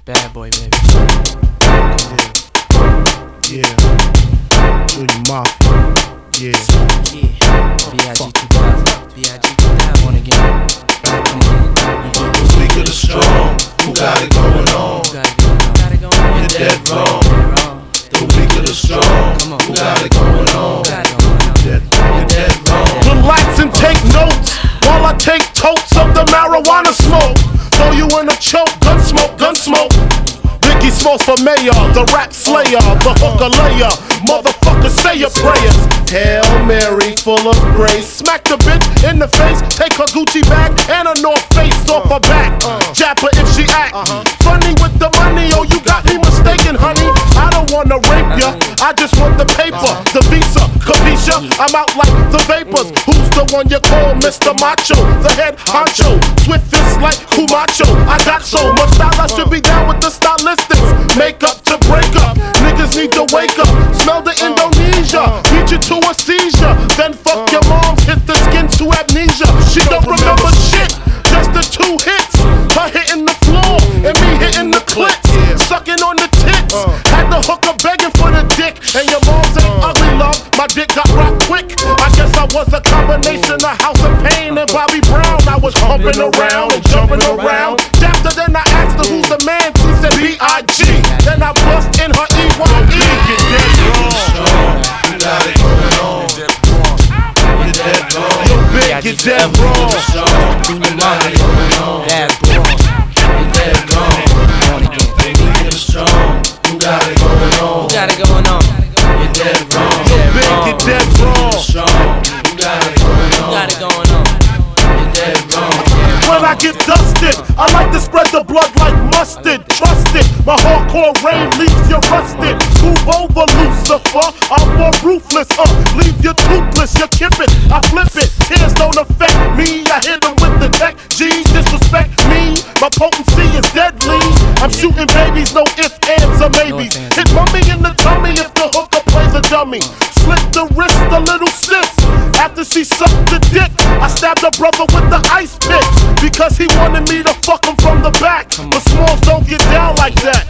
Bad boy, baby. Yeah. Junior Mafia. Yeah. B.I.G. 2000. B.I.G. 2000 on again. The weak of the strong, who got it going on? You're dead wrong. The weak of the strong, who got it going on? You're dead wrong. Relax and take notes while I take totes of the marijuana smoke. Throw you in a choke, gun smoke, gun smoke. Biggie Smalls for mayor, the rap slayer, the hooker layer. Motherfucker, say your prayers. Hail Mary, full of grace. Smack the bitch in the face, take her Gucci bag and her North Face off her back. Jap her if she act funny with the money. Oh, you got me mistaken, honey. I don't wanna rape ya, I just want the paper, the visa, capisha. I'm out like the vapors. Who's the one you call Mr. Macho? The head honcho, swift fist like Kumacho. I got so much style, I should be down with the stylistics. Make up to break up, niggas need to wake up. Smell the Indonesia, beat you to a seizure. Then fuck your moms, hit the skin to amnesia. She don't remember shit, just the 2 hits. Her hitting the floor and me hitting the clits. Sucking on the tits, had the hooker begging for the dick. And your mom's ain't ugly, love, my dick got rocked quick. I guess I was a combination of House of Pain and Bobby Brown. I was humping around and jumping around. After then I asked her who's the man, she said B.I.G. Then I bust in her E.Y.E. You're dead wrong. You got it going on. You're dead wrong. Yo, big, you're dead wrong. You got it going on. Bad boy. You're dead wrong. On again. The weak and the strong, who got it going on? Got it going on. You're dead wrong. Yo, big, you're dead wrong. Strong, who got it going on? Got it going on. You're dead wrong. When I get dusted, I like to spread the blood like mustard. Trust it, my hardcore rain leaves you rusted. Move over, Lucifer, I'm more ruthless. Leave you toothless, you kip it, I flip it. Tears don't affect me, I hit them with the tech. G, disrespect me, my potency is deadly. I'm shooting babies, no ifs, ands, or maybes. Hit mommy in the tummy if the hooker plays a dummy. Slit the wrist, a little sis. After she sucked the dick, I stabbed her brother with the ice pick. Because he wanted me to fuck him from the back. But Smalls don't get down like that.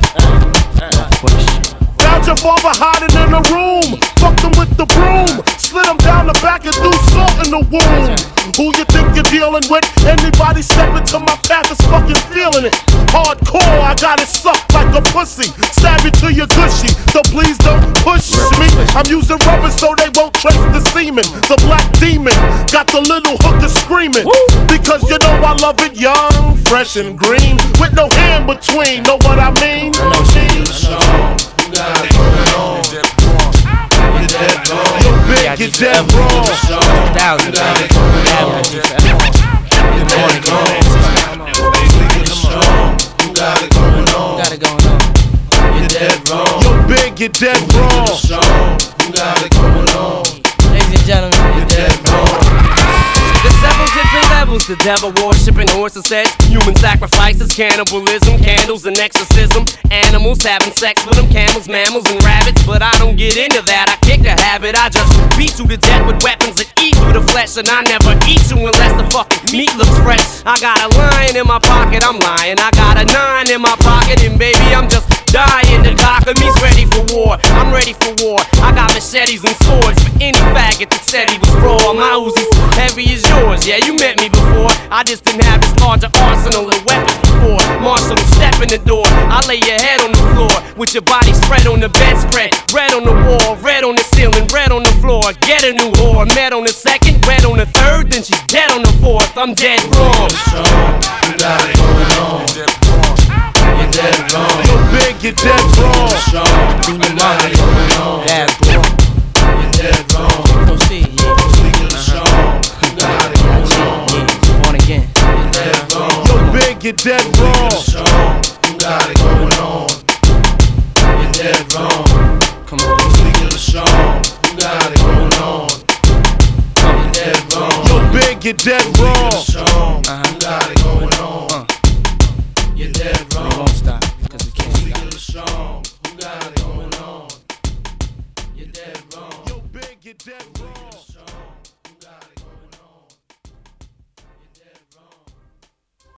Found your father hiding in the room. Fucked him with the broom. Slid him down the back and threw salt in the womb. Who you think you're dealing with? Anybody step into my path is fucking feeling it. Hardcore, I got it sucked like a pussy. Stab it to your gushy, so please don't push me. I'm using rubber so they won't trace the semen. The black demon got the little hooker screaming. Because you know I love it young, fresh and green, with no hand between. Know what I mean? You're strong, who got it going on? You're dead wrong. Yo, big, you're dead wrong. Thousand. You got it going on. You're dead wrong. You're strong, who got it going on? Got it going on. You're dead wrong. Yo, big, you're dead wrong. You're strong, who got it going on? Ladies and gentlemen, You're dead wrong. There's several different levels to devil worshiping, horses, sex, human sacrifices, cannibalism, candles and exorcism, animals having sex with them, camels, mammals and rabbits. But I don't get into that, I kick the habit. I just beat you to death with weapons that eat through the flesh. And I never eat you unless the fucking meat looks fresh. I got a lion in my pocket, I'm lying. I got a 9 in my pocket, and baby I'm just dying. The cock of me's ready for war, I'm ready for war. I got machetes and swords for any faggot that said he was raw. My Uzi's heavy as yours, yeah, you met me before. I just didn't have this larger arsenal of weapons before. Marshall, step in the door, I lay your head on the floor with your body spread on the bedspread. Red on the wall, red on the ceiling, red on the floor. Get a new whore, met on the second, red on the third, then she's dead on the fourth. I'm dead wrong. You're strong, you got it going on. You're dead wrong. Yo, big, you're dead wrong. You're strong, you got it going on. bad boy. You're dead wrong. Proceed, yeah. You're strong, you got it going on. Yeah. On again. You're dead wrong. Yo, big, you're dead wrong. You're strong, you got it going on. You're dead wrong. Come on. You're strong, you got it going on. You're dead wrong. Yo, big, you're dead wrong. You're strong.